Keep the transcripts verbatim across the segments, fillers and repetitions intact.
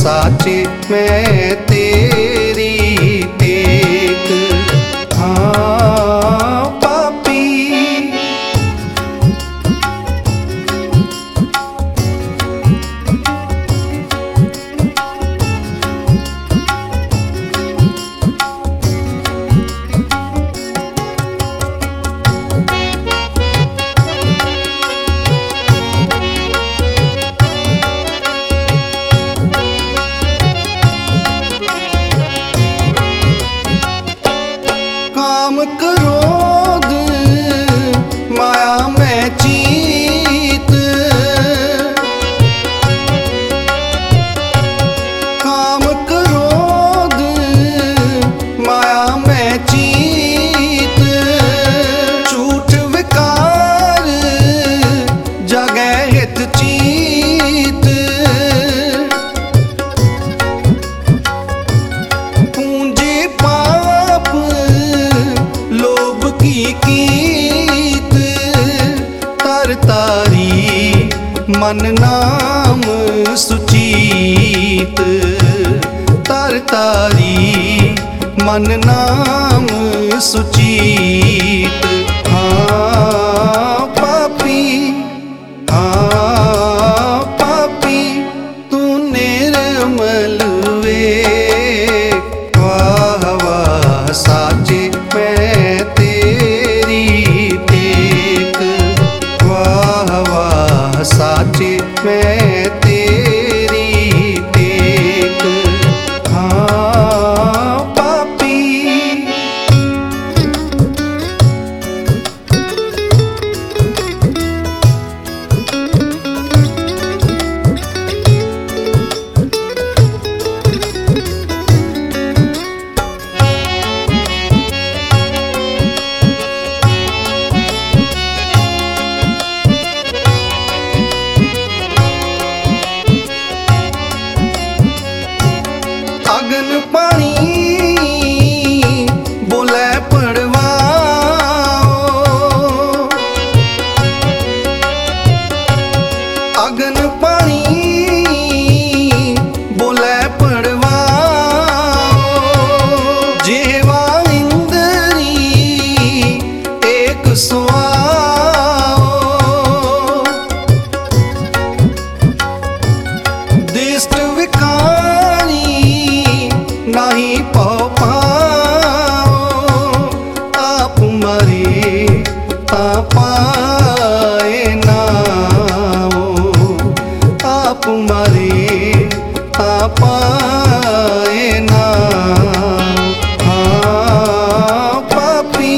साचे मैं तेरी टेक। हाँ पापी काम क्रोध माया में चीत, काम क्रोध माया में चीत, झूठ विकार जगह हित चीत, पूंजी पाप लोभ की कीत, तरतारी मन नाम सुचीत, तरतारी मन नाम सुचीत। हाँ पापी हाँ पापी तू निर्मल विवेक। वाह वाह साचे मैं तेरी टेक। वाह वाह साचे मैं तेरी टेक। हाँ पापी अगन पानी बोले पड़वाओ, अगन पानी बोले पड़वाओ, जेवा इंद्री एक सुआओ, दिष्ट विकारी नहीं पौ पाओ, आप मरे पाए नाओ, आप मरे पाए नाओ। हाँ पापी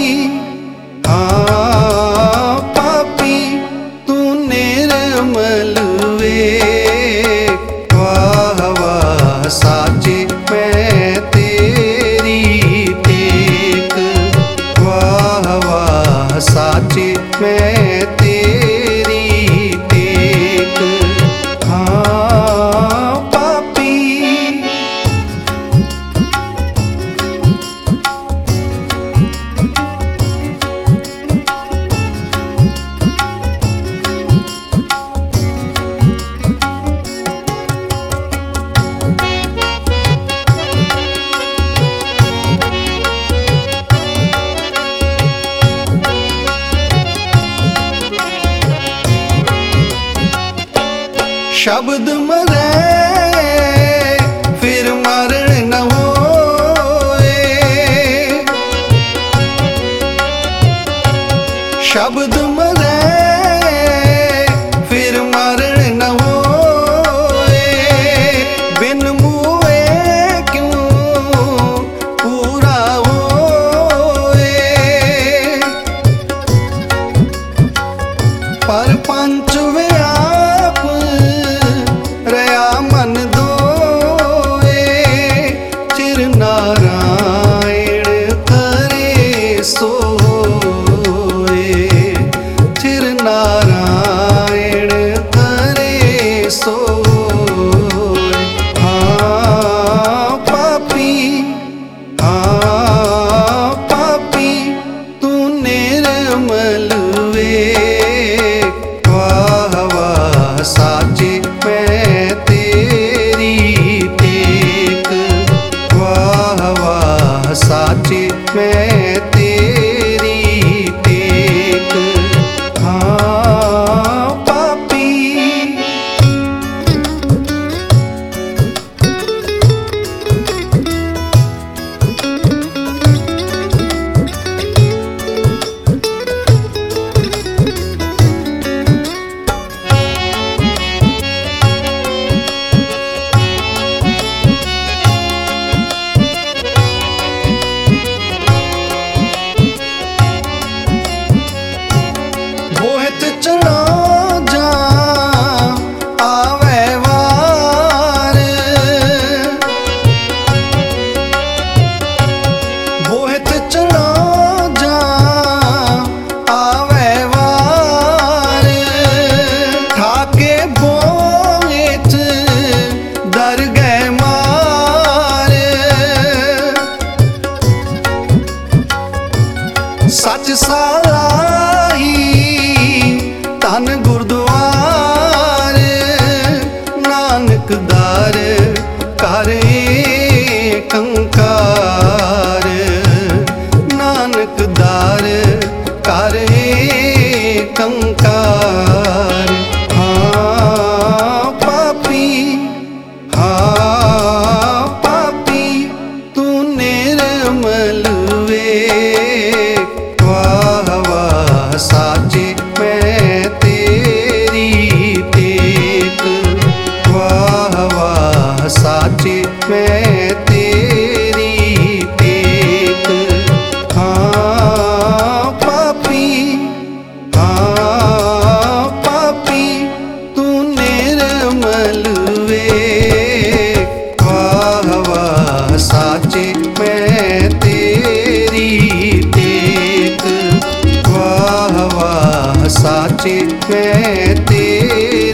हाँ पापी तू निर्मल विवेक। वाह वाह साचे मैं तेरी टेक। वाह वाह साचे मैं तेरी टेक। हाँ पापी शब्द मरे फिर मरण न होए, शब्द मरे फिर मरण न होए, बिन मुए क्यों पूरा होए, पर पंच व्याप रया मन दोए, चिर नारायण करे सोए, चिर नारायण करे सोए। हाँ पापी हाँ पापी तू निर्मल विवेक। वाह वाह साचे मैं तेरी ਕੰਕਾਰ, ਨਾਨਕ ਦਾਰ ਕਰ ਕੰਕਾਰ। ਹਾਂ ਪਾਪੀ, ਹਾਂ ਪਾਪੀ ਤੂੰ ਨਿਰਮਲ ਵੇ, ਵਾਹ ਵਾਹ ਸਾਚੇ ਮੈਂ ਤੇਰੀ ਟੇਕ, ਵਾਹ ਵਾਹ ਸਾਚੇ ਮੈਂ ਤੇਰੀ ਟੇਕ। ਹਾਂ ਪਾਪੀ, ਹਾਂ ਪਾਪੀ ਤੂੰ ਨਿਰਮਲ ਵੇ, ਵਾਹ ਵਾਹ ਸਾਚੇ ਮੈਂ ਤੇਰੀ ਟੇਕ, ਵਾਹ ਵਾਹ ਸਾਚੇ ਮੈਂ ਤੇਰੀ